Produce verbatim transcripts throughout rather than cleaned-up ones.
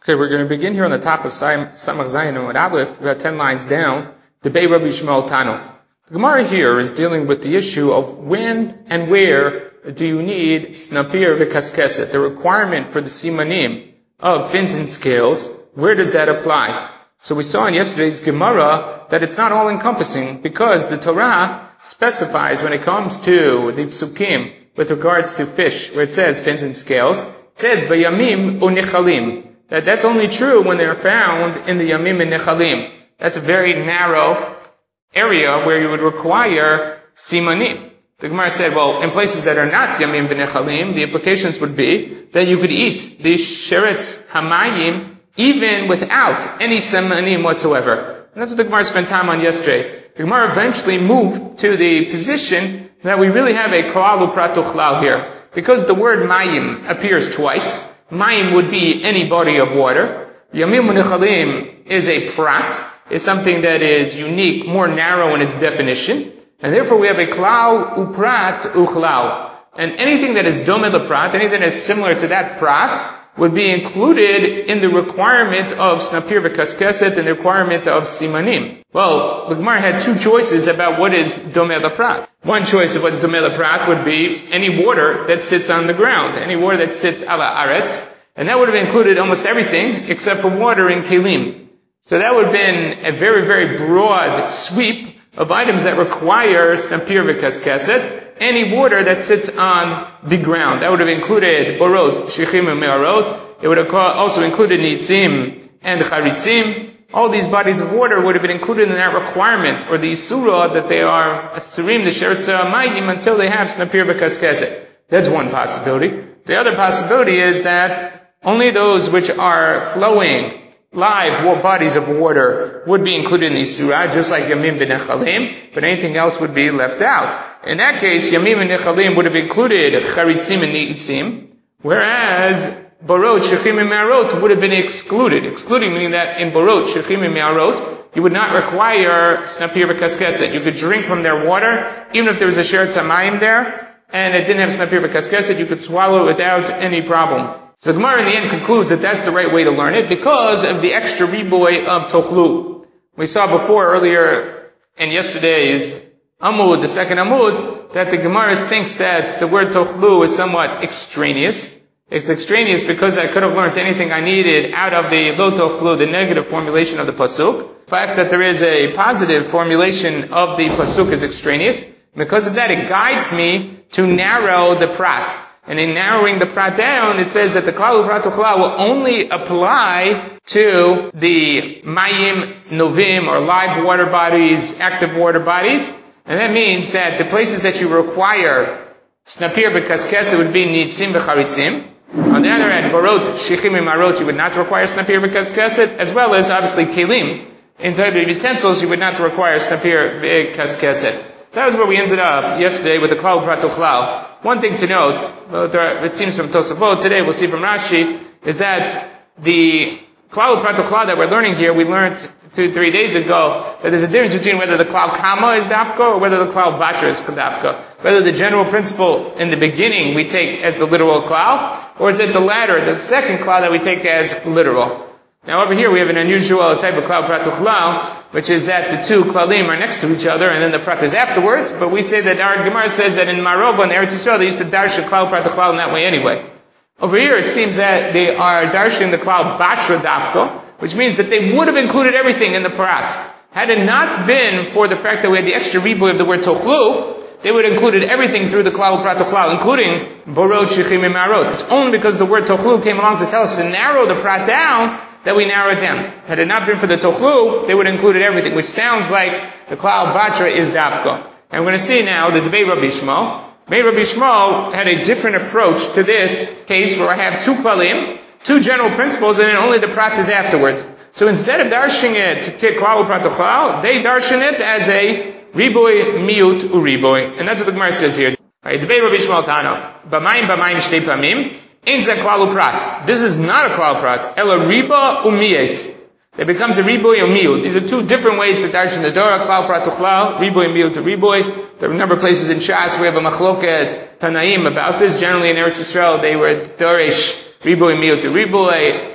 Okay, we're going to begin here on the top of Samach Zayin and Aleph, about ten lines down, Debei Rabbi Shmuel Tano. The Gemara here is dealing with the issue of when and where do you need snapir v'kaskeset, the requirement for the simanim of fins and scales. Where does that apply? So we saw in yesterday's Gemara that it's not all encompassing because the Torah specifies when it comes to the psukim with regards to fish, where it says fins and scales, it says bayamim unichalim. That that's only true when they're found in the Yamim and Nechalim. That's a very narrow area where you would require simanim. The Gemara said, well, in places that are not Yamim and Nechalim, the implications would be that you could eat the sheretz hamayim even without any simanim whatsoever. And that's what the Gemara spent time on yesterday. The Gemara eventually moved to the position that we really have a klal uprat uchlal here. Because the word mayim appears twice, mayim would be any body of water. Yamim u'nechalim is a prat, is something that is unique, more narrow in its definition. And therefore we have a klal uprat uchlal. And anything that is domeh leprat, anything that is similar to that prat, would be included in the requirement of snapir v'kaskeset and the requirement of simanim. Well, the Gemara had two choices about what is domeh leprat. One choice of what's domeh leprat would be any water that sits on the ground, any water that sits ala aretz, and that would have included almost everything except for water in kelim. So that would have been a very, very broad sweep of items that require snapir v'kaskeset. Any water that sits on the ground. That would have included borot, shichim, and me'arot. It would have also included nitzim and charitzim. All these bodies of water would have been included in that requirement, or the isura, that they are asurim, the sheretz hamayim, until they have snapir v'kaskeset. That's one possibility. The other possibility is that only those which are flowing live bodies of water would be included in the surah, just like Yamim v'nechalim, but anything else would be left out. In that case, Yamim and Nechalim would have included Charitzim and Ni'itzim, whereas Borot, Shechim, and Me'arot would have been excluded. Excluding meaning that in Borot, Shechim, and Me'arot, you would not require Snapir v'Kaskeset. You could drink from their water, even if there was a Sheretz Hamayim there, and it didn't have Snapir v'Kaskeset, you could swallow it without any problem. So the Gemara in the end concludes that that's the right way to learn it because of the extra riboy of Tochlu. We saw before earlier in yesterday's Amud, the second Amud, that the Gemara thinks that the word Tochlu is somewhat extraneous. It's extraneous because I could have learned anything I needed out of the Lo Tochlu, the negative formulation of the Pasuk. The fact that there is a positive formulation of the Pasuk is extraneous. Because of that, it guides me to narrow the prat. And in narrowing the prat down, it says that the klal uprat uchlal will only apply to the mayim novim, or live water bodies, active water bodies. And that means that the places that you require snapir v'kaskeset would be nitzim v'charitzim. On the other hand, borot, shichim, and marot, you would not require snapir v'kaskeset, as well as obviously kelim. In type of utensils, you would not require snapir v'kaskeset. That was where we ended up yesterday with the klal uprat uchlal. One thing to note, well, there, it seems from Tosafot today, we'll see from Rashi, is that the klal uprat uchlal that we're learning here, we learned two, three days ago, that there's a difference between whether the klal kama is dafka or whether the klal batra is dafka. Whether the general principle in the beginning we take as the literal klal, or is it the latter, the second klal that we take as literal. Now over here we have an unusual type of klal uprat uchlal, which is that the two klalim are next to each other and then the prat is afterwards, but we say that our Gemara says that in Marova and Eretz Yisrael they used to darshan klal uprat uchlal in that way anyway. Over here it seems that they are darshan the klal batra dafka, which means that they would have included everything in the prat. Had it not been for the fact that we had the extra riboy of the word tochlu, they would have included everything through the klal uprat uchlal, including borot, shichim, and marot. It's only because the word tochlu came along to tell us to narrow the prat down that we narrow it down. Had it not been for the tochlu, they would have included everything, which sounds like the klal batra is dafka. And we're going to see now the debate Rabbi Shmuel. May Rabbi Shmuel had a different approach to this case where I have two klalim, two general principles, and then only the prat is afterwards. So instead of darshing it to klal uprat uchlal, they darshan it as a riboy miut uriboy. And that's what the Gemara says here. Right, debate Rabbi Shmuel Tano. B'mayim b'mayim shtei pamim. This is not a klal prat. Ela riba umiet. It becomes a riboy or miut. These are two different ways to darshan the Torah. Klal prat uchlal, riboy miut to riboy. There are a number of places in Shas we have a machloket Tanaim about this. Generally in Eretz Yisrael they were dorish riboy miut to riboy.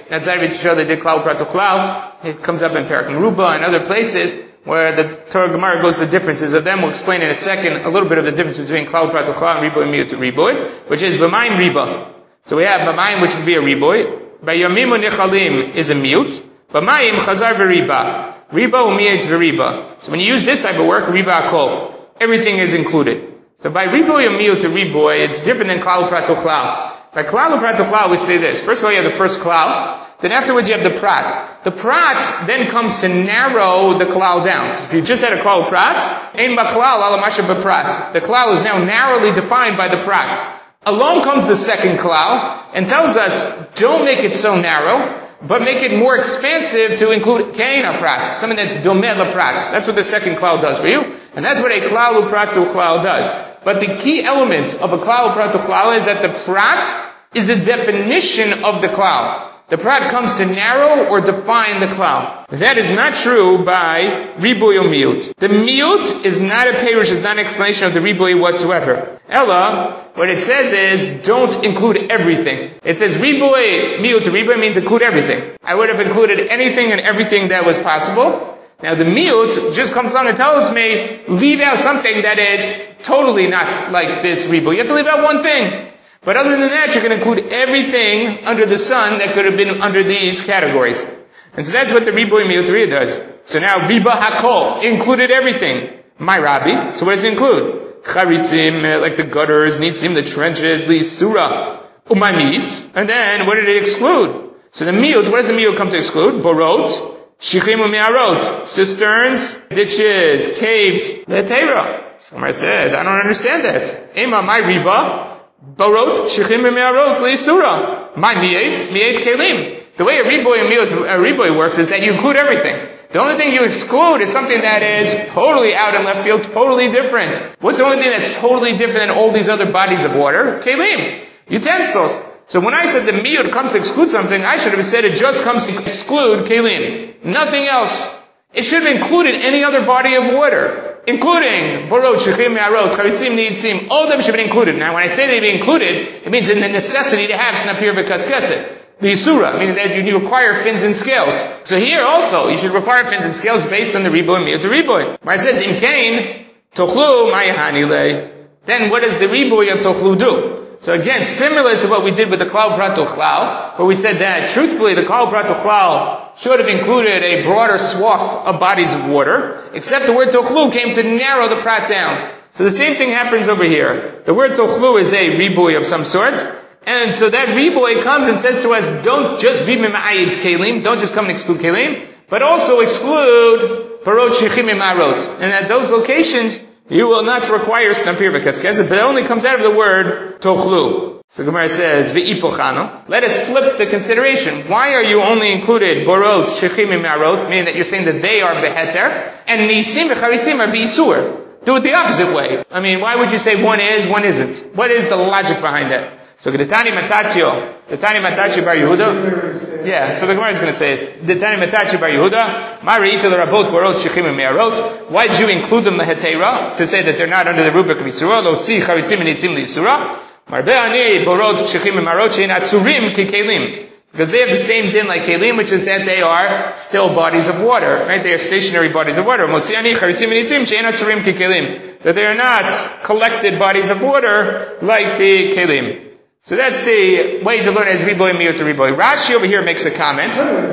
That's Zayir Yisrael, they did klal prat klal. It comes up in Perek Meruba and other places where the Torah Gemara goes the differences of them. We'll explain in a second a little bit of the difference between klal prat klal and riboy and miyut riboy, which is b'mayim riba. So we have b'mayim, which would be a riboy. B'yomim u'nichalim is a miyut. B'mayim chazar v'riba. Riba u'miyut v'riba. So when you use this type of work, riba akol, everything is included. So by riboy and miyut riboy, it's different than klal prat klal. By klal and prat klal, we say this. First of all, you have the first klal. Then afterwards, you have the prat. The prat then comes to narrow the klal down. If you just had a klal prat, ein b'klal ala masha b'prat. The klal is now narrowly defined by the prat. Along comes the second klal and tells us, don't make it so narrow, but make it more expansive to include keina prat, something that's domeh la prat. That's what the second klal does for you, and that's what a klal u'pratu klal does. But the key element of a klal u'pratu klal is that the prat is the definition of the klal. The prat comes to narrow or define the klal. That is not true by riboy or miyut. The miyut is not a perush, is not an explanation of the riboy whatsoever. Ella, what it says is, don't include everything. It says riboy, miyut, riboy means include everything. I would have included anything and everything that was possible. Now the miyut just comes along and tells me, leave out something that is totally not like this riboy. You have to leave out one thing. But other than that, you're going to include everything under the sun that could have been under these categories. And so that's what the riboy miyut does. So now, riba hakol, included everything. My rabbi, so what does it include? Charitzim, like the gutters, nitzim, the trenches, the surah, umamit. And then, what did it exclude? So the miyut, what does the miyut come to exclude? Borot, shichim u'me'arot, cisterns, ditches, caves, le'teira. Somebody says, I don't understand that. Ema, my riba, Barot, Shechim Me'arot, Le'isura. My Mi'et, Mi'et Kelim. The way a riboy and a riboy works is that you include everything. The only thing you exclude is something that is totally out in left field, totally different. What's the only thing that's totally different than all these other bodies of water? Kelim. Utensils. So when I said the miyut comes to exclude something, I should have said it just comes to exclude kelim. Nothing else. It should have included any other body of water, including borot, shechim, me'arot, charitzim, nitzim. All of them should be included. Now, when I say they be included, it means in the necessity to have snapir v'katzkeset. The isura, meaning that you require fins and scales. So here also, you should require fins and scales based on the riboy and miyut riboy. Where it says imkain tochlu ma'yahanile. Then what does the riboy of tochlu do? So again, similar to what we did with the klal prat klal, where we said that truthfully the klal prat klal should have included a broader swath of bodies of water, except the word tochlu came to narrow the prat down. So the same thing happens over here. The word tochlu is a riboy of some sort, and so that riboy comes and says to us, don't just be mima'ayid kelim, don't just come and exclude kelim, but also exclude barot, shechim, and marot. And at those locations, you will not require snapir v'kaskesed, but it only comes out of the word tochlu. So Gemara says, v'ipochano. Let us flip the consideration. Why are you only included borot, shechim, and marot, meaning that you're saying that they are beheter, and nitzim v'charitzim are b'isur? Do it the opposite way. I mean, why would you say one is, one isn't? What is the logic behind that? So the Tani Matachio, the Tani Matachio Bar Yehuda. Yeah, so the Gemara is going to say it. The Tani Matachio Bar Yehuda. Mari itel rabot borot shechim and me'arot. Why did you include them lehetera to say that they're not under the rubric of Yisura? Lo tzi charitzim and itzim liYisura. Marbe ani borot shechim and me'arot shein atzurim ki kelim. Because they have the same din like kelim, which is that they are still bodies of water, right? They are stationary bodies of water. Motzi ani charitzim and itzim shein atzurim ki kelim. That they are not collected bodies of water like the kelim. So that's the way to learn as riboy and miyut to riboy. Rashi over here makes a comment.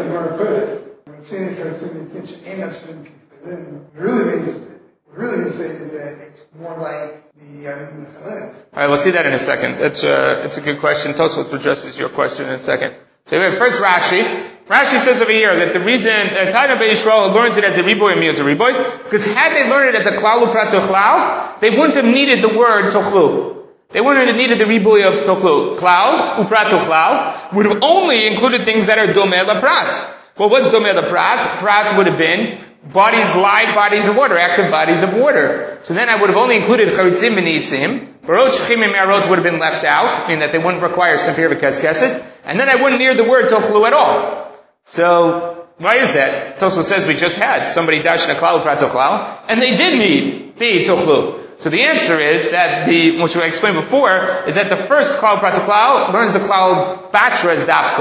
Really means, really means is that it's more like the Yamim Chalem. All right, we'll see that in a second. That's a, it's a good question. Tosfot addresses your question in a second. So first Rashi. Rashi says over here that the reason uh, Taina B'Yisrael learns it as a riboy and miyut to riboy, because had they learned it as a klal uprat tochlau, they wouldn't have needed the word tochlu. They wouldn't have needed the riboy of tochlu. Klal, uprat tochlau, would have only included things that are domeh la prat. Well, what's domeh la prat? Prat would have been bodies, live bodies of water, active bodies of water. So then I would have only included charitzim and nitzim. Barot, shechim, and me'arot would have been left out, meaning that they wouldn't require snapir v'kaskesed. And then I wouldn't need the word tochlu at all. So, why is that? Tosfos says we just had somebody dash in a klal uprat tochlau, and they did need the tochlu. So the answer is that the, which I explained before, is that the first klal prat klal learns the klal batra as dafka.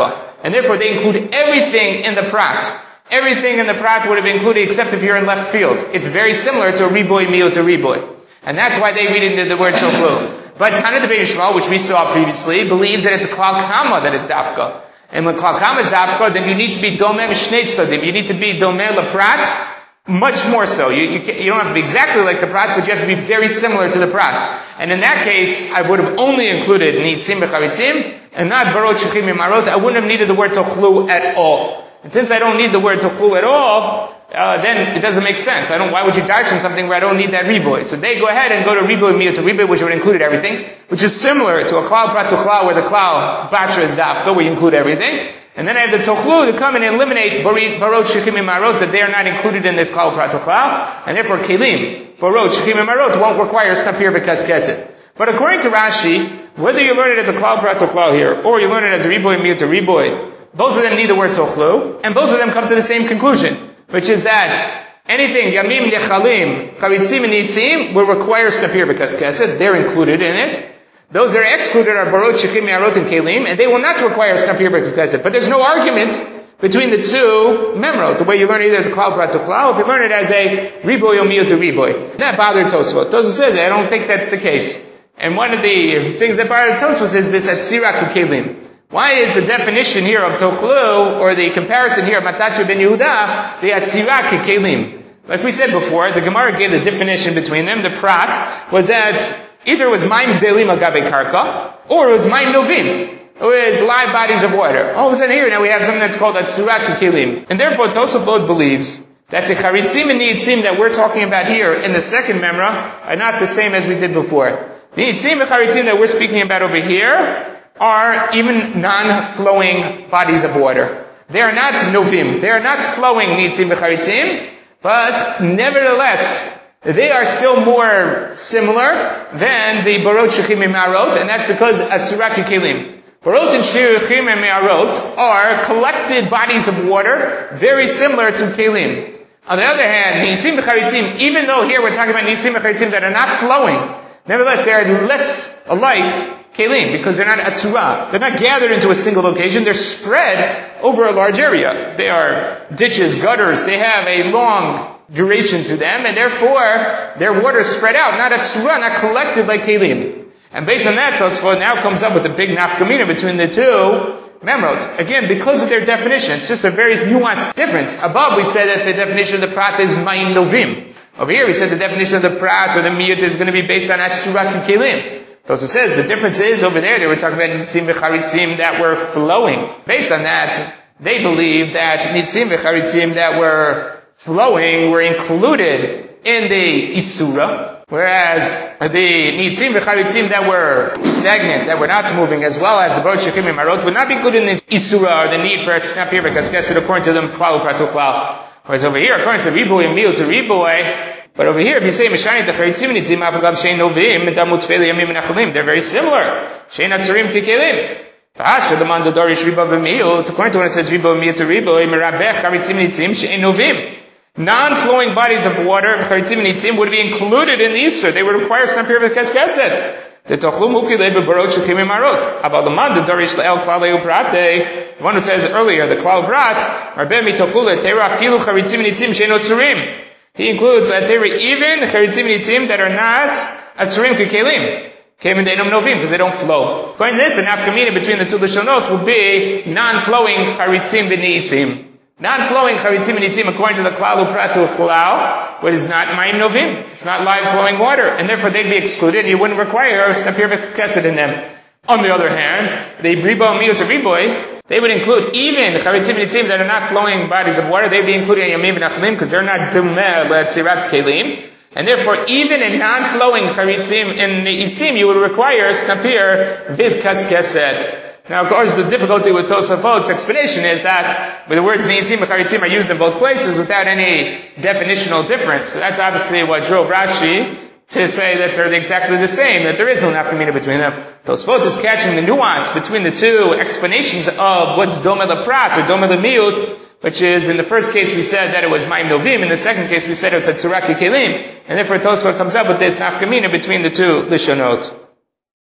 And therefore they include everything in the prat. Everything in the prat would have been included except if you're in left field. It's very similar to a riboy miut to riboy. And that's why they read into the word tochlu. But Tana de Bein Yishmael, which we saw previously, believes that it's a klal kama that is dafka. And when klal kama is dafka, then you need to be domeh mishnei tzdadim. You need to be domeh leprat, much more so. You, you, you don't have to be exactly like the prat, but you have to be very similar to the prat. And in that case, I would have only included nitzim b'charitzim, and not barot shechim imarot. I wouldn't have needed the word tochlu at all. And since I don't need the word tochlu at all, uh, then it doesn't make sense. I don't, why would you darshan something where I don't need that riboy? So they go ahead and go to riboy miyut to riboy, which would include everything, which is similar to a klal prat to klal, where the klal batra is dafka, where you include everything. And then I have the tochlu to come and eliminate barot shechim imarot, that they are not included in this klal prat to klal, and therefore kelim, barot shechim imarot won't require snapir b'kaskeset. But according to Rashi, whether you learn it as a klal prat to klal here, or you learn it as a riboy miyut to riboy, both of them need the word tochlu, and both of them come to the same conclusion, which is that anything, yamim, yechalim, charitzim, and nitzim, will require snapir b'kaskeset. They're included in it. Those that are excluded are barot, shechim, yarot, and kelim, and they will not require snapir b'kaskeset. But there's no argument between the two memrot, the way you learn it either as a klal prat to klal, if you learn it as a riboy or miyut to riboy. That bothered Tosfot. Tosfot says, I don't think that's the case. And one of the things that bothered Tosfot is this atzirak kelim. Why is the definition here of tochlu, or the comparison here of Matatu ben Yehuda, the atzirak kelim? Like we said before, the Gemara gave the definition between them. The prat was that either it was mayim gdelim al gabe karka, or it was mayim novim. It was live bodies of water. All of a sudden here, now we have something that's called atzirak kelim. And therefore, Tosafot believes that the charitzim and nitzim that we're talking about here in the second memra are not the same as we did before. The nitzim and charitzim that we're speaking about over here are even non-flowing bodies of water. They are not novim. They are not flowing nitzim v'charitzim, but nevertheless, they are still more similar than the barot shechim imarot, and that's because atzurak kelim. Barot and shechim imarot are collected bodies of water, very similar to kelim. On the other hand, nitzim v'charitzim, even though here we're talking about nitzim v'charitzim that are not flowing, nevertheless they are less alike kelim, because they're not atzura. They're not gathered into a single location. They're spread over a large area. They are ditches, gutters. They have a long duration to them, and therefore their water is spread out, not atzura, not collected like kelim. And based on that, Tosfot now comes up with a big nafkamina between the two memrot. Again, because of their definition, it's just a very nuanced difference. Above we said that the definition of the prat is mayim novim. Over here we said the definition of the prat or the miyut is going to be based on atzura kelim. Tosfot says the difference is over there they were talking about nitzim v'charitzim that were flowing. Based on that, they believe that nitzim v'charitzim that were flowing were included in the isura, whereas the nitzim v'charitzim that were stagnant, that were not moving, as well as the barot shechim imarot, would not be included in the isura or the need for snapir b'kaskeset according to them klal u'prat u'klal. Whereas over here, according to riboy and miyut to riboy, but over here, if you say Mishani Tacharitzim Nitzim Avagav Shein Novim Medamut Tzvei Yamim Menachalim, they're very similar. Shein Atzurim Kikelim. Ta'asha Demand Dorish Riba V'Miyut. According to when it says Riba V'Miyut to Riba, Merabech Charitzim Nitzim Shein Novim. Non-flowing bodies of water, Charitzim Nitzim, would be included in the Isur. They would require Snapir V'Keskeset. The Tochlu Mukilei B'Barot Shechim Imarot. About the Demand Dorish Le'el Klalei Uprate. The one who says earlier, the Klal Prat, Marbeh Mitochlu Le'Teira Filu Charitzim Nitzim Shein Otzurim. He includes Lateri even charitzim nitzim that are not atzurim kekelim. Kemin they don't novim because they don't flow. According to this, the nafkamina between the two lashonot would be non-flowing charitzim v'nitzim. Non-flowing charitzim v'nitzim according to the klal u'prat u'chlau, what is not mayim novim. It's not live flowing water, and therefore they'd be excluded. You wouldn't require a snapir v'kesed in them. On the other hand, the bribo miyut to riboy, they would include even the charitzim nitzim that are not flowing bodies of water. They'd be included in yamim v'nachalim because they're not dumeh le'tzirat kelim. And therefore, even in non-flowing charitzim and nitzim, you would require snapir v'kaskeset. Now, of course, the difficulty with Tosafot's explanation is that the words nitzim and charitzim are used in both places without any definitional difference. So that's obviously what drove Rashi to say that they're exactly the same, that there is no nafkamina between them. Tosfot is catching the nuance between the two explanations of what's domeh leprat or domeh lemiyut, which is, in the first case we said that it was mayim novim, in the second case we said it's a tzurak kelim, and therefore Tosfot comes up with this nafkamina between the two lishonot.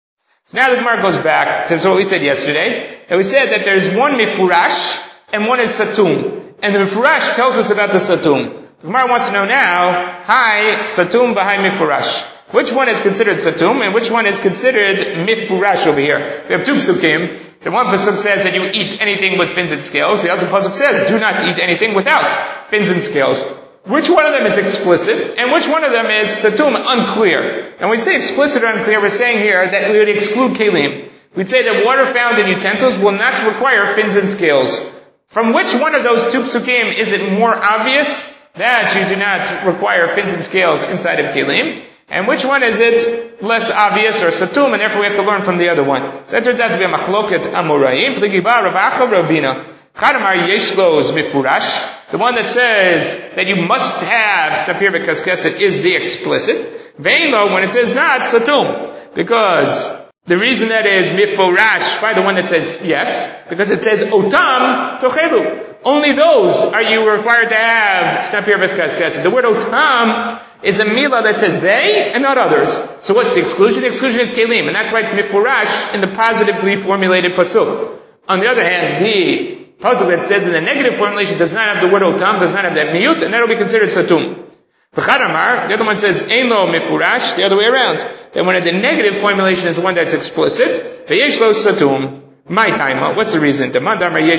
So now the Gemara goes back to what we said yesterday. That we said that there's one mifurash and one is satum. And the mifurash tells us about the satum. The Gemara wants to know now, hi, satum v'hai mifurash. Which one is considered satum and which one is considered mifurash over here? We have two psukim. The one pasuk says that you eat anything with fins and scales. The other pasuk says, do not eat anything without fins and scales. Which one of them is explicit and which one of them is satum, unclear? And when we say explicit or unclear, we're saying here that we would exclude kelim. We'd say that water found in utensils will not require fins and scales. From which one of those two psukim is it more obvious that you do not require fins and scales inside of kelim? And which one is it less obvious or satum, and therefore we have to learn from the other one? So that turns out to be a machloket amoraim. Pligiba Rav Acha Ravina. Chadamar yeshlos mifurash. The one that says that you must have snapir v'kaskesed is the explicit. Ve'lo, when it says not, satum. Because the reason that is mifurash by the one that says yes, because it says otam tochelu. Only those are you required to have snapir v'kaskesed. The word otam is a milah that says they and not others. So what's the exclusion? The exclusion is kelim, and that's why it's mifurash in the positively formulated pasuk. On the other hand, the pasuk that says in the negative formulation does not have the word otam, does not have that miyut, and that will be considered satum. V'chadamar, the other one says ein lo mifurash, the other way around. Then when the negative formulation is the one that's explicit, v'yesh lo satum. My time, what's the reason? The one who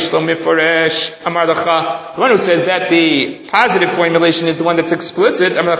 says that the positive formulation is the one that's explicit, it's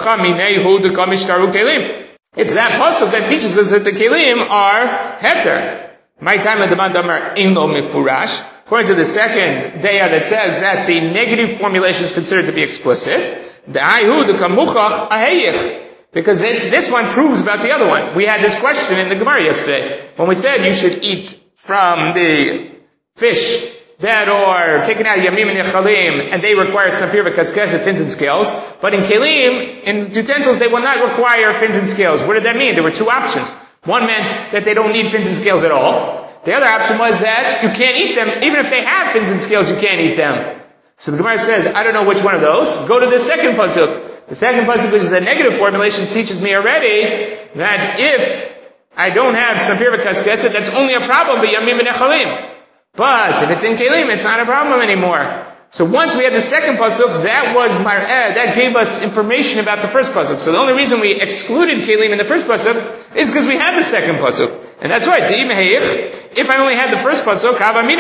that pasuk that teaches us that the kelim are heter. My time, the mandamar inlo mifurash. According to the second daya that says that the negative formulation is considered to be explicit, the ayhu the kamuchach aheyich. Because this, this one proves about the other one. We had this question in the Gemara yesterday when we said you should eat from the fish that are taken out yamim and yechalim, and they require snapir v'kaskesed, fins and scales. But in kelim, in utensils, they will not require fins and scales. What did that mean? There were two options. One meant that they don't need fins and scales at all. The other option was that you can't eat them. Even if they have fins and scales, you can't eat them. So the Gemara says, I don't know which one of those. Go to the second pasuk. The second pasuk, which is the negative formulation, teaches me already that if I don't have snapir v'kaskesed, that's only a problem by yamim and echalim. But if it's in kelim, it's not a problem anymore. So once we had the second pasuk, that was mar'eh, that gave us information about the first pasuk. So the only reason we excluded kelim in the first pasuk is because we had the second pasuk. And that's right, if I only had the first pasuk,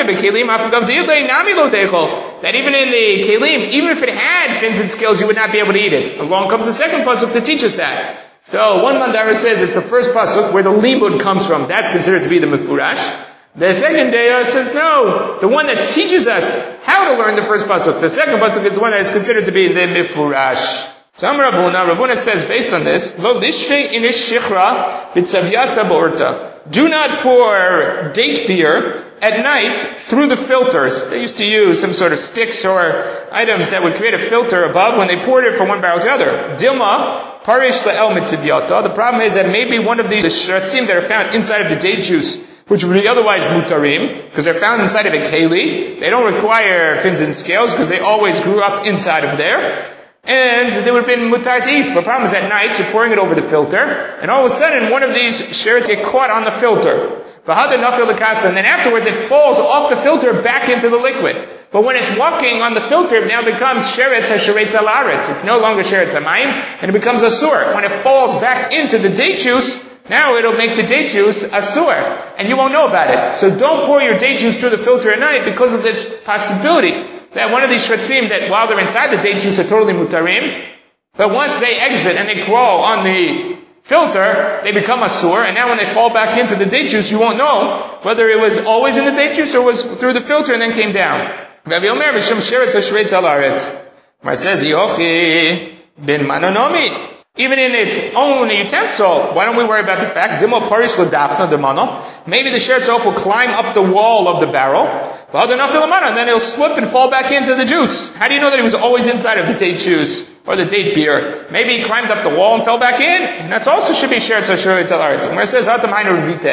that even in the kelim, even if it had fins and scales, you would not be able to eat it. Along comes the second pasuk to teach us that. So one mandara says it's the first pasuk where the limud comes from. That's considered to be the mifurash. The second daya says no. The one that teaches us how to learn the first pasuk. The second pasuk is the one that is considered to be the mifurash. So Amar Ravuna, Ravuna says based on this, Lo lishve inish shichra b'tzavyata b'orta. Do not pour date beer at night through the filters. They used to use some sort of sticks or items that would create a filter above when they poured it from one barrel to the other. Dilma, parish la'el mitzivyata. The problem is that maybe one of these shratzim that are found inside of the date juice, which would be otherwise mutarim, because they're found inside of a keli, they don't require fins and scales because they always grew up inside of there. And they would have been mutar to eat. The problem is at night, you're pouring it over the filter, and all of a sudden, one of these sherets get caught on the filter. And then afterwards, it falls off the filter back into the liquid. But when it's walking on the filter, it now becomes sheretz ha-sheretz al-aretz. It's no longer sheretz ha-mayim, and it becomes asur. When it falls back into the date juice, now it'll make the date juice asur, and you won't know about it. So don't pour your date juice through the filter at night because of this possibility that one of these shratzim that while they're inside the date juice are totally mutarim, but once they exit and they crawl on the filter, they become asur, and now when they fall back into the date juice, you won't know whether it was always in the date juice or was through the filter and then came down. Rabbi Omer v'shem sheretz ha-sheretz al-aretz. Mar says, Yochi bin manonomi. Even in its own utensil, why don't we worry about the fact, Dimo parish l'dafna demano, maybe the sheretz will climb up the wall of the barrel, and then it'll slip and fall back into the juice. How do you know that he was always inside of the date juice or the date beer? Maybe he climbed up the wall and fell back in, and that's also should be sheretz ha-sheretz al-aretz. Where it says, Atam hainu revite.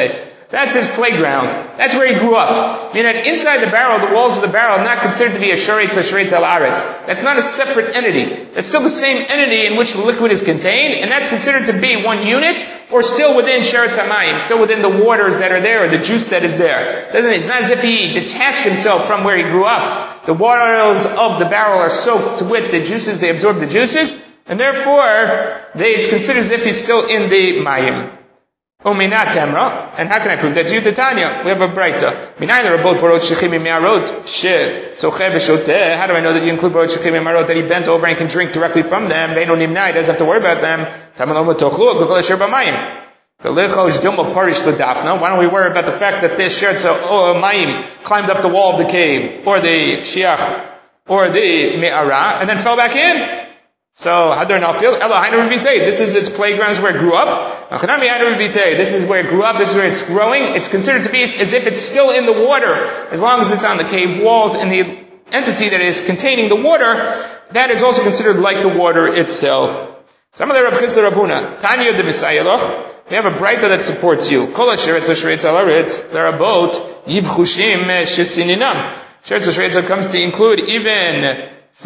That's his playground. That's where he grew up. Meaning that inside the barrel, the walls of the barrel are not considered to be a sheretz or sheretz al aretz. That's not a separate entity. That's still the same entity in which the liquid is contained, and that's considered to be one unit, or still within sheretz hamayim, still within the waters that are there, or the juice that is there. It's not as if he detached himself from where he grew up. The waters of the barrel are soaked with the juices, they absorb the juices, and therefore, they, it's considered as if he's still in the mayim. Umina temra, and how can I prove that to you? Titania, we have a braita. Minayla rabot borot shechim miarot she soche v'shoteh. How do I know that you include borot shechim miarot that he bent over and can drink directly from them? They don't nimnai, he doesn't have to worry about them. Tamalom tochlu kol asher b'mayim. V'lechosh dilma parish l'dafna. Why don't we worry about the fact that this sheretz mayim climbed up the wall of the cave, or the shiach, or the me'ara, and then fell back in? So, Hadar Nafil, Ela Hainu Revitei. This is its playgrounds where it grew up. Achanami Hainu Revitei. This is where it grew up. This is where it's growing. It's considered to be as if it's still in the water. As long as it's on the cave walls and the entity that is containing the water, that is also considered like the water itself. Some of the Rav Chisda Ravuna. Tanya de B'Sayeloch. We have a braita that supports you. Kol HaSheretz HaSheretz HaLaretz. There are both Yivchushim Shesininam. Sheretz HaSheretz comes to include even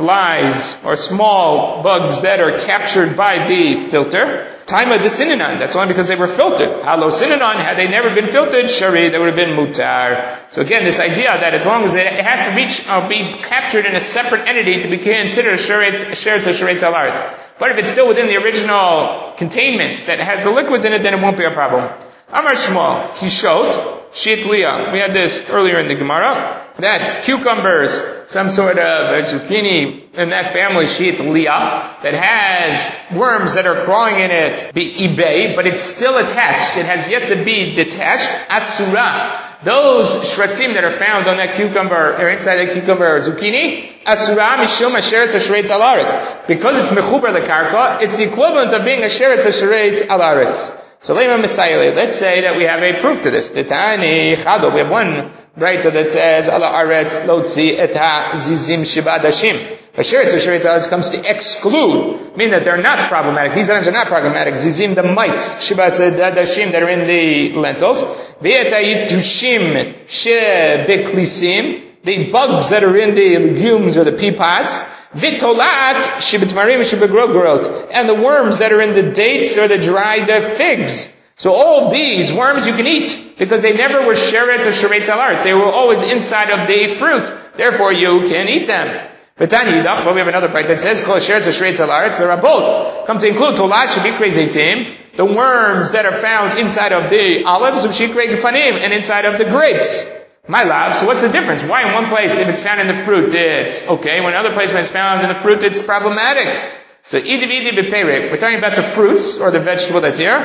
flies or small bugs that are captured by the filter. Taima de sinanon, that's only because they were filtered. Halo sinanon, had they never been filtered, shari, they would have been mutar. So again, this idea that as long as it has to reach, or be captured in a separate entity to be considered a sheretz, sheretz or sheretz al aretz. But if it's still within the original containment that has the liquids in it, then it won't be a problem. Amar Shmuel, Kishot, Shit Liah. We had this earlier in the Gemara. That cucumbers, some sort of zucchini in that family, Shit Liah, that has worms that are crawling in it, be ibay, but it's still attached. It has yet to be detached. Asura. Those shretzim that are found on that cucumber, or inside that cucumber or zucchini, Asura mishum asheretz asheretz al aretz. Because it's mechuber the karka, it's the equivalent of being asheretz asheretz al aretz. So let's say that we have a proof to this. We have one braita that says ala aretz lotzi et zizim shiba dashim. Asheretz asheretz al aretz comes to exclude, meaning that they're not problematic. These items are not problematic. Zizim, the mites, shiba dashim that are in the lentils. Ve'eta yitushim she beklisim, the bugs that are in the legumes or the pea pods. Vitolat shibitmarim shibegrogrot, and the worms that are in the dates or the dried figs. So all of these worms you can eat because they never were sheretz or sheretz al aretz. They were always inside of the fruit. Therefore, you can eat them. But Yidach, but we have another part that says kol sheretz or sheretz al aretz. There are both. Come to include tolat shibikre zeitim, the worms that are found inside of the olives, u'shikre gefanim, and inside of the grapes. My lab, so what's the difference? Why in one place, if it's found in the fruit, it's okay. When another place, when it's found in the fruit, it's problematic. So, idi v'idi b'peirik. We're talking about the fruits, or the vegetable that's here.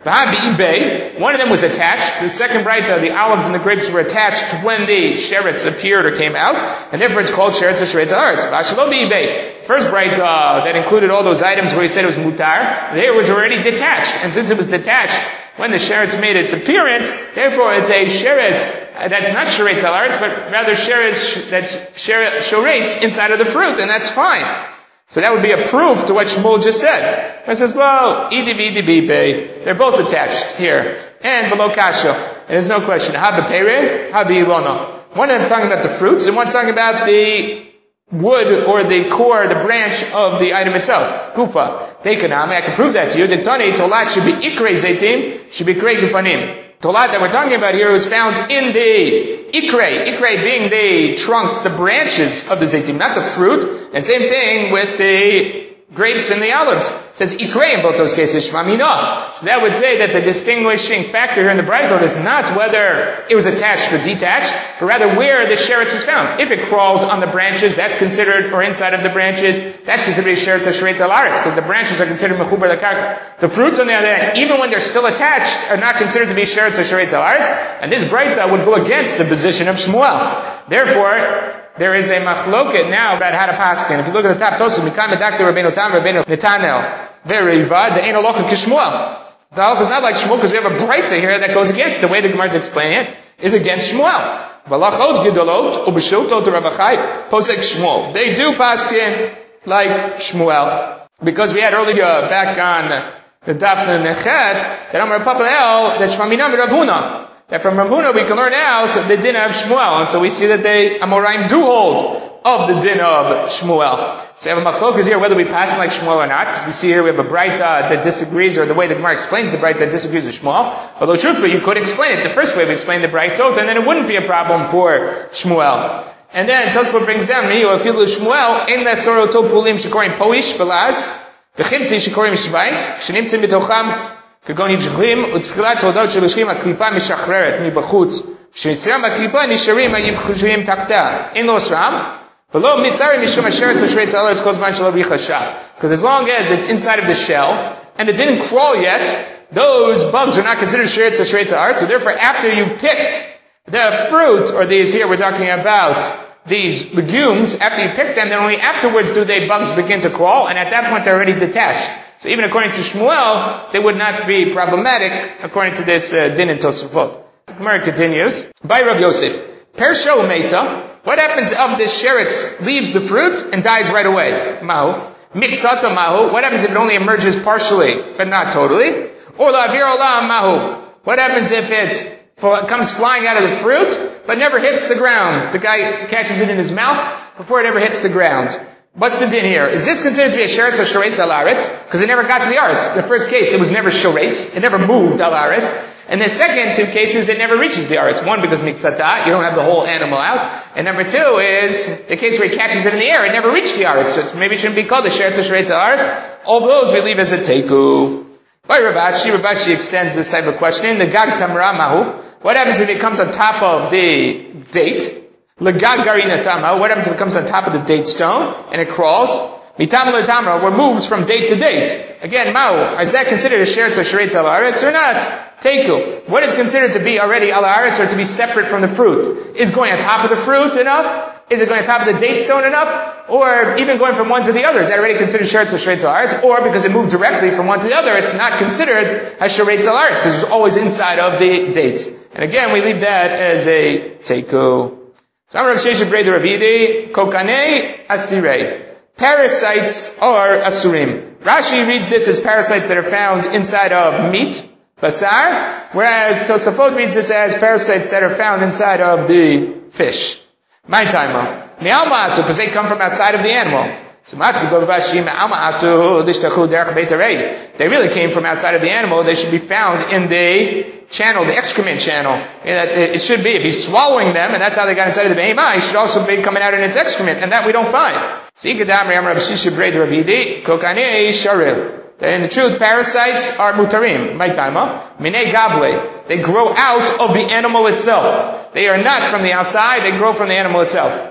V'ha one of them was attached. The second braita, the olives and the grapes were attached when the sheretz appeared or came out. And therefore it's called sheretz or sheretz aretz. V'ashalo b'ibei. First braita that included all those items where he said it was mutar, there was already detached. And since it was detached, when the sheretz made its appearance, therefore it's a sheretz that's not sheretz al aretz, but rather sheretz that's sheretz inside of the fruit, and that's fine. So that would be a proof to what Shmuel just said. It says, well, idi v'idi b'ibei, they're both attached here, and below kasha, and there's no question. Ha b'peire, ha b'ilona. One is talking about the fruits, and one's talking about the wood or the core, the branch of the item itself. Gufa. Tekanami, I can prove that to you. The tani tolat should be ikre zaitim, should be krei gufanim. Tolat that we're talking about here was found in the ikre. Ikre being the trunks, the branches of the zaitim, not the fruit. And same thing with the grapes and the olives. It says ikre in both those cases, shmamina. So that would say that the distinguishing factor here in the Braithot is not whether it was attached or detached, but rather where the sheretz was found. If it crawls on the branches, that's considered, or inside of the branches, that's considered a sheretz or sheretz al aretz, because the branches are considered mechuber lekarka. The fruits on the other hand, even when they're still attached, are not considered to be sheretz or sheretz al aretz, and this Braithot would go against the position of Shmuel. Therefore, there is a machloket now about how to paskin. If you look at the top Tosfos, Mikam Medakter Rabbeinu Tam Rabbeinu Netanel Veriva the Ein Halacha Kishmuel. The halacha is not like Shmuel because we have a braita here that goes against the way the Gemara is explaining it is against Shmuel. Valachot Gedolot Ubeshotot Rabachai Posek Shmuel. They do paskin like Shmuel because we had earlier back on the Dafna Nechet that Amar Papel that Shmaminam Ravuna. that from Rav Huna we can learn out the din of Shmuel. And so we see that they, Amoraim do hold of the din of Shmuel. So we have a machlokas here whether we pass it like Shmuel or not, because we see here we have a Braita that disagrees, or the way the Gemara explains the Braita that disagrees with Shmuel. Although truthfully, you could explain it the first way we explained the Braitot, and then it wouldn't be a problem for Shmuel. And then Tosfot brings down, Mi'ilu Shmuel, in the Soroto Pulim Shekorim Poish Belaz, V'chimtzi Shekorim Shvais, Shenimtzim B'tocham, כגון יבשכים, ותפילת תעודות שבשכים הקליפה משחררת מבחוץ, ושמצרים הקליפה נשארים היבשכים תחתה. אין לו שרם, ולא מצרים משום השרץ השרץ הארץ כל זמן שלא ביחשה. Because as long as it's inside of the shell, and it didn't crawl yet, those bugs are not considered shretz השרץ הארץ, so therefore after you picked the fruit, or these here we're talking about, these legumes, after you pick them, then only afterwards do they bugs begin to crawl, and at that point they're already detached. So even according to Shmuel, they would not be problematic according to this uh, din in Tosafot. The Gemara continues. By Rav Yosef, Persho Meita, what happens if this sheretz leaves the fruit and dies right away? Mahu. Mitzata Mahu, what happens if it only emerges partially, but not totally? Or La'avir Olam Mahu, what happens if it comes flying out of the fruit, but never hits the ground? The guy catches it in his mouth before it ever hits the ground. What's the din here? Is this considered to be a sheretz or sheretz al aretz? Because it never got to the aretz. The first case, it was never sheretz. It never moved al aretz. And the second two cases, it never reaches the aretz. One, because miktzata, you don't have the whole animal out. And number two is the case where he catches it in the air. It never reached the aretz. So it's, maybe it shouldn't be called a sheretz or sheretz al aretz. All those we leave as a teiku. By Rav Ashi, Rav Ashi extends this type of questioning. The gag tamra mahu. What happens if it comes on top of the date? Legag garina tama. What happens if it comes on top of the date stone and it crawls? Mitam letamra, where moves from date to date. Again, ma'u, is that considered a sheretz or sheretz al aretz or not? Teiku. What is considered to be already al aretz or to be separate from the fruit? Is going on top of the fruit enough? Is it going on top of the date stone enough? Or even going from one to the other? Is that already considered sheretz or sheretz al aretz? Or because it moved directly from one to the other, it's not considered a sheretz al aretz because it's always inside of the dates. And again, we leave that as a teiku. So I'm Rav Sheshet Brei the Ravidi, Kokanei Asirei. Parasites are Asurim. Rashi reads this as parasites that are found inside of meat, basar, whereas Tosafot reads this as parasites that are found inside of the fish. My time, because they come from outside of the animal. So they really came from outside of the animal. They should be found in the channel, the excrement channel. It should be, if he's swallowing them, and that's how they got inside of the behemah, he should also be coming out in its excrement, and that we don't find. That in the truth, parasites are mutarim. My time, minei gavle. They grow out of the animal itself. They are not from the outside, they grow from the animal itself.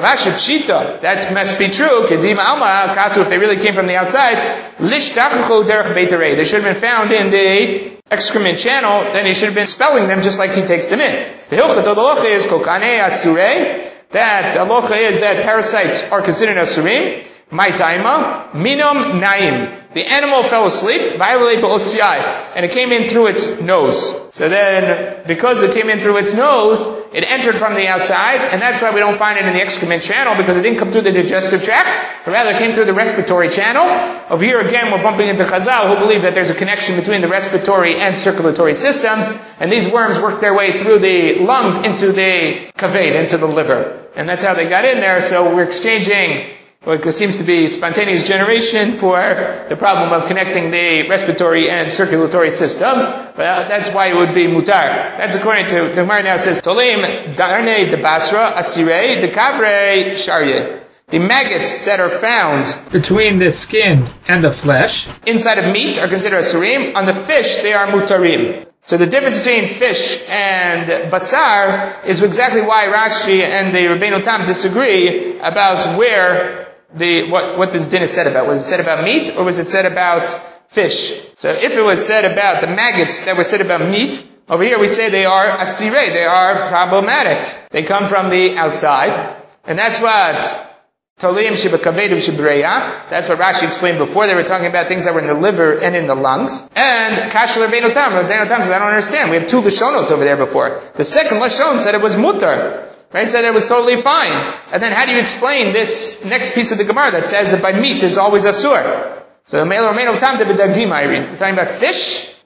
That must be true. If they really came from the outside, they should have been found in the excrement channel, then he should have been spelling them just like he takes them in. The halacha is kokane asure, that the halacha is that parasites are considered asurim. My taima, minum naim. The animal fell asleep, and it came in through its nose. So then, because it came in through its nose, it entered from the outside, and that's why we don't find it in the excrement channel, because it didn't come through the digestive tract, but rather it came through the respiratory channel. Over here again, we're bumping into Chazal, who believe that there's a connection between the respiratory and circulatory systems, and these worms work their way through the lungs into the kaved, into the liver. And that's how they got in there, so we're exchanging what seems to be spontaneous generation for the problem of connecting the respiratory and circulatory systems. But that's why it would be mutar. That's according to, the Gemara now says, Tolim darne de basra asire de kavre sharye. The maggots that are found between the skin and the flesh inside of meat are considered asurim. On the fish, they are mutarim. So the difference between fish and basar is exactly why Rashi and the Rabbeinu Tam disagree about where the, what, what this din is said about. Was it said about meat, or was it said about fish? So if it was said about the maggots that were said about meat, over here we say they are asirei, they are problematic. They come from the outside. And that's what Tolim shibakavedim shibreya. That's what Rashi explained before. They were talking about things that were in the liver and in the lungs. And Kashal Rabbeinu Tam. Rabbeinu Tam says, I don't understand. We have two lashonot over there before. The second lashon said it was mutar. Right? Said it was totally fine. And then how do you explain this next piece of the Gemara that says that by meat is always asur? So the Rabbeinu Tam to b'dagim, We're talking about fish.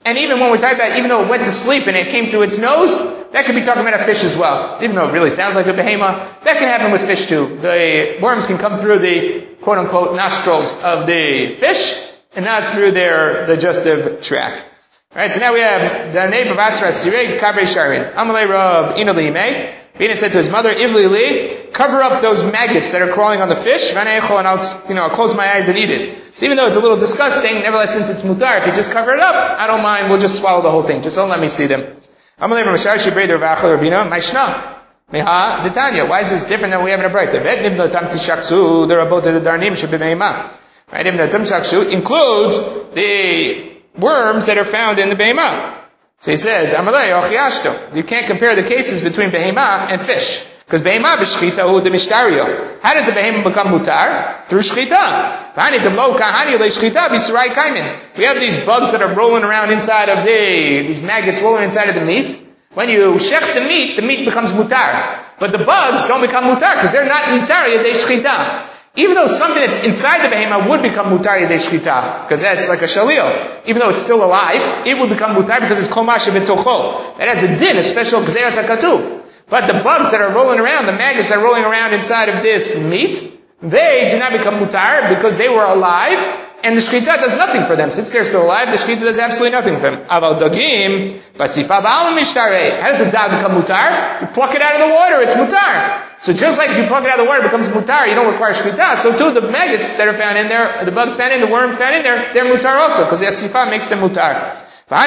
And even when we're talking about, even though it went to sleep and it came through its nose, that could be talking about a fish as well. Even though it really sounds like a behema, that can happen with fish too. The worms can come through the quote-unquote nostrils of the fish and not through their digestive tract. Alright, so now we have Danei Bavasra Sireg Kabre Sharin. Amalei Rav Inali Mei. Bina said to his mother, Ivli Li, cover up those maggots that are crawling on the fish, and I'll, you know, I'll close my eyes and eat it. So even though it's a little disgusting, nevertheless, since it's mutar, if you just cover it up, I don't mind, we'll just swallow the whole thing. Just don't let me see them. Amalei Ramashar Shibrei Dervachal Rabina, Maishna. Meha Detanya. Why is this different than we have in a Braita? Vet Nibno Tam Tishaksu, the Rabot the Darnim Shabimeima. Right, Ibn Tam Tishakshu includes the worms that are found in the behemah. So he says, Amalei Ochiashto. You can't compare the cases between behemah and fish. Because behemah b'shchita hu de mishtario. How does a behemah become mutar? Through shchita. V'hani tablo kahani le shchita b'surai kaimin. We have these bugs that are rolling around inside of the, these maggots rolling inside of the meat. When you shech the meat, the meat becomes mutar. But the bugs don't become mutar because they're not mutar yadei shchita. Even though something that's inside the behemah would become mutar yadei shchita, because that's like a shalil. Even though it's still alive, it would become mutar because it's kol mashe b'tocho. That has a din, a special gzerat hakatuv. But the bugs that are rolling around, the maggots that are rolling around inside of this meat, they do not become mutar because they were alive, and the shchita does nothing for them. Since they're still alive, the shchita does absolutely nothing for them. Aval dagim, basifa ba'al mishtare. How does the dog become mutar? You pluck it out of the water, it's mutar. So just like if you pluck it out of the water, it becomes mutar, you don't require shchita. So too, the maggots that are found in there, the bugs found in, the worms found in there, they're mutar also, because the asifa makes them mutar.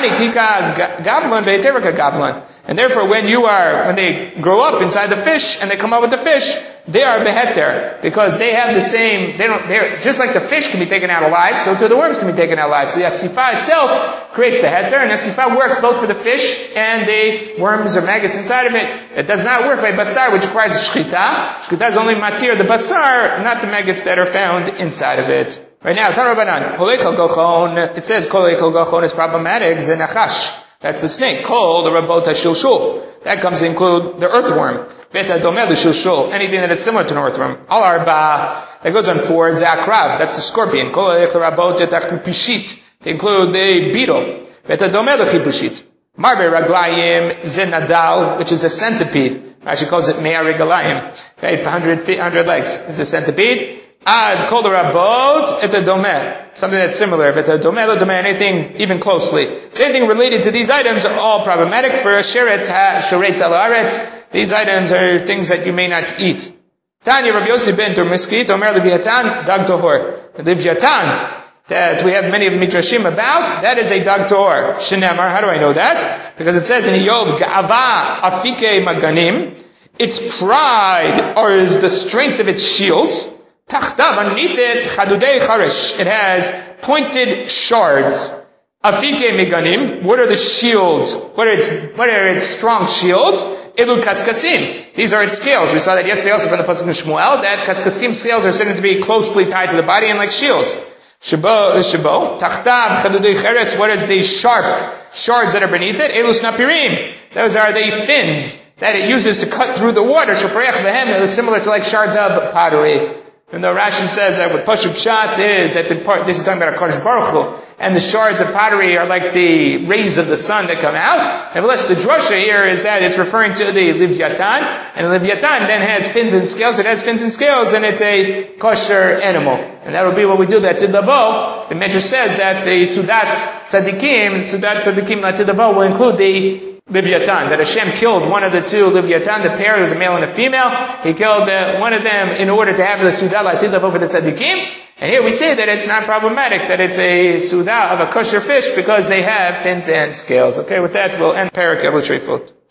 And therefore, when you are, when they grow up inside the fish and they come out with the fish, they are beheter because they have the same. They don't. They're just like the fish can be taken out alive, so too the worms can be taken out alive. So the asifa itself creates the heter, and asifa works both for the fish and the worms or maggots inside of it. It does not work by basar, which requires shchita. Shchita is only matir the basar, not the maggots that are found inside of it. Right now, Tan Rabbanan, Holechel Gochon, it says Kolechel Gochon is problematic, Zenachash. That's the snake. Kol, the Rabota Shulshul. That comes to include the earthworm. Beta Domelu Shulshul. Anything that is similar to an earthworm. Al Arba, that goes on four, Zakrav. That's the scorpion. Kolechel Rabota Takupishit. They include the beetle. Beta Domelu Chibushit. Marbe Raglayim Zenadal, which is a centipede. Actually calls it Mea Regalayim. Okay, one hundred feet, one hundred legs. It's a centipede. Ad kol rabot et domeh, something that's similar. But domeh, domeh, anything even closely. So anything related to these items are all problematic for sheretz ha sheretz al haaretz. These items are things that you may not eat. Tanya Rabbi Yossi ben Turmiskit Omer Leviatan dag tohor. Leviatan that we have many of the midrashim about, that is a dag tohor. Shenemar, how do I know that? Because it says in Yov Ga'ava afike maganim, its pride or is the strength of its shields. Tachtav, underneath it, chadudei charish. It has pointed shards. Afike meganim. What are the shields? What are its, what are its strong shields? Ilu kaskasim. These are its scales. We saw that yesterday also from the Pasuk of Shmuel, that kaskasim scales are said to be closely tied to the body and like shields. Shabo, shabo. Tachtav, chadudei charis. What is the sharp shards that are beneath it? Elus napirim. Those are the fins that it uses to cut through the water. Shapreach behem. It is similar to like shards of pottery. And the Rashi says that what Pashup Pshat is that the part, this is talking about HaKadosh Baruch Hu, and the shards of pottery are like the rays of the sun that come out. Nevertheless, the drasha here is that it's referring to the Leviathan, and the Leviathan then has fins and scales. It has fins and scales, and it's a kosher animal. And that will be what we do that Tidavo. The Medrash says that the Sudat Tzadikim, Sudat Tzadikim Latidavo will include the Leviathan, that Hashem killed one of the two Leviathan, the pair, there was a male and a female. He killed uh, one of them in order to have the Sudah Latidlav over the Tzadikim. And here we say that it's not problematic, that it's a Sudah of a kosher fish because they have fins and scales. Okay, with that we'll end Parak Elul Shreifot.